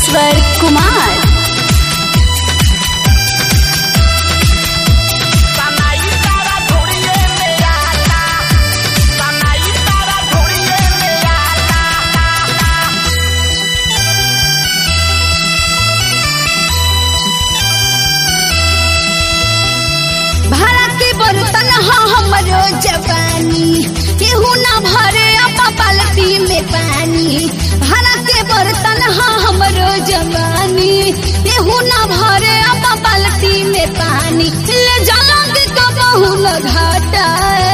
ईश्वर कुमार। बर्तन हमरो जवानी केहू ना भरे अपा बाल्टी में पानी। भाड़ा के बर्तन हमरो जवानी केहू ना भरे अपा बाल्टी में पानी। ले जाओगे कबहू न घाटा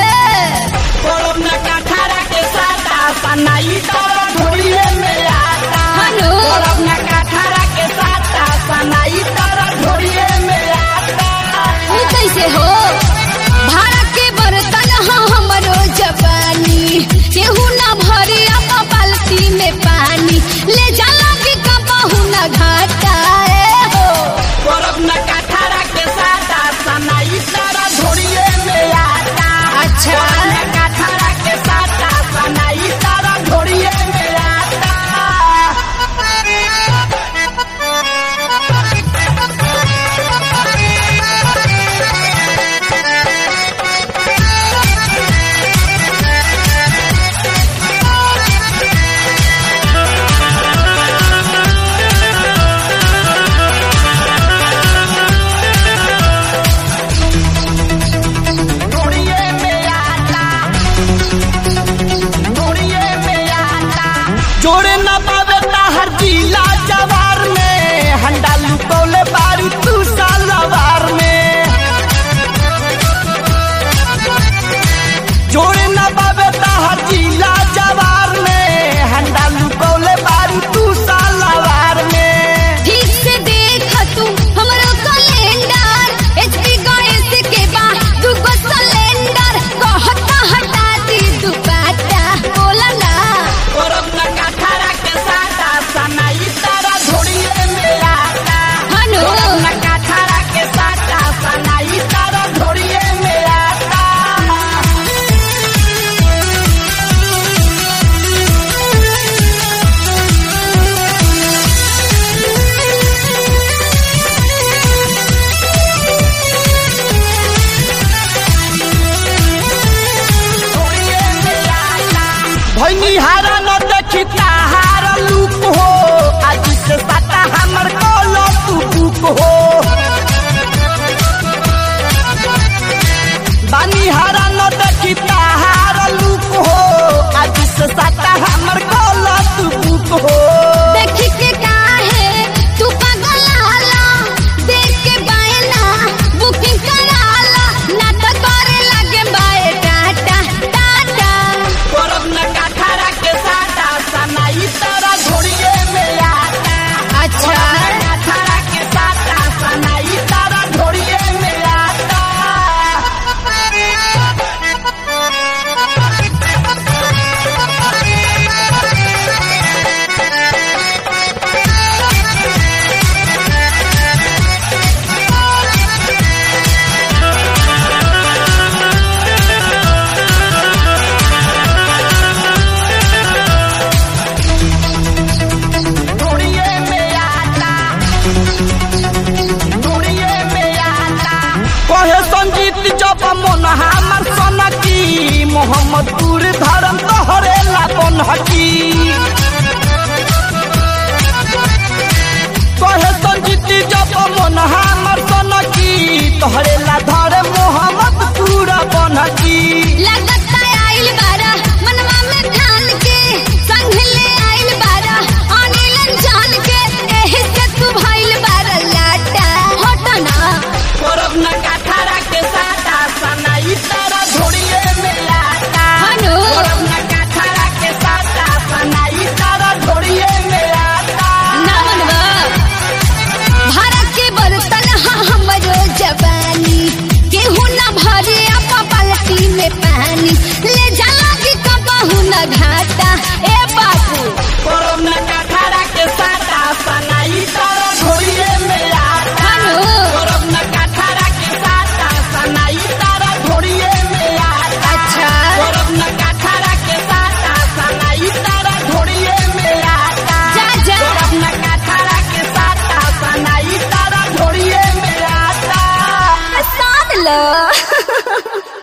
सनाई तारा ढोलिए में आता। हनो के साता सनाई तारा ढोलिए में आता। कैसे हो भाड़ा के बर्तन हमरो जवानी केहू ना भरे अपा बाल्टी में पानी। ले जाओगे कबहू न घाटा हो न कठारा के साता सनाई तारा ढोलिए में आता। अच्छा कठारा के साता सनाई तारा ढोलिए में आता। जोड़े न पावे हर जिला जवार में हंडा लुकौले बारी तू सालवार में। जोड़े न पावे हर जिला जवार में हंडा लुकौले बारी तू सालवार में। ठीक से देख तू हमरो कैलेंडर एचपी गैस के बा दुगो सिलेंडर कहता हटा दी दुपट्टा बोला ना। सनाई तारा ढोलिए में आता। हनो कठारा के साता सनाई तारा ढोलिए में आता। भैनी हारा न देखी ताहार लूप हो आज से साता हमर कॉलो तू बुक हो। बानी हारा न देखी ताहार लूप हो आज से साता हमर कॉलो तू बुक हो। देखी के काहे तू पागल हाला देख के बायला बुकिंग कराला ना तो करे लगे बाय टाटा टाटा। न कठारा के साता सनाई तारा ढोलिए में आता। अच्छा कठारा के साता सनाई तारा ढोलिए में आता। ढोलिए में आता। ढोलिए में आता। कहे संजीत जब मन हमर सनकी मोहम्मदपुर धर्म तोहरे ला बनहकी। कहे संजीत जब मन हमर सनकी तोहरे ला धरे मोहम्मदपुर बनहकी। लगता आइल बारा मनवा में ध्यान के संग ले आइल बारा अनिल जान के एही से तू भइल बारा लाटा हटना। न कठारा के साता सनाई तारा ढोलिए में आता। हनो न कठारा के साता सनाई लो